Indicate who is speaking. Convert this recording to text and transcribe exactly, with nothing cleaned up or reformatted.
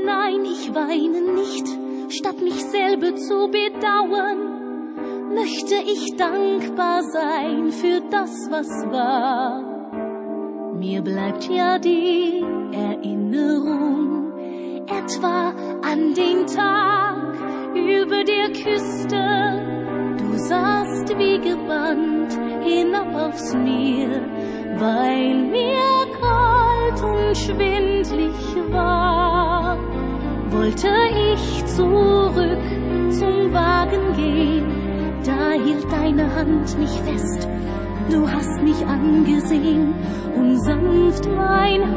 Speaker 1: Nein, ich weine nicht, statt mich selber zu bedauern, möchte ich dankbar sein für das, was war. Mir bleibt ja die Erinnerung etwa an den Tag über der Küste. Du saßt wie gebannt hinab aufs Meer, weil mir kalt und schwindlig war. Wollte ich zurück zum Wagen gehen, da hielt deine Hand mich fest. Du hast mich angesehen und sanft mein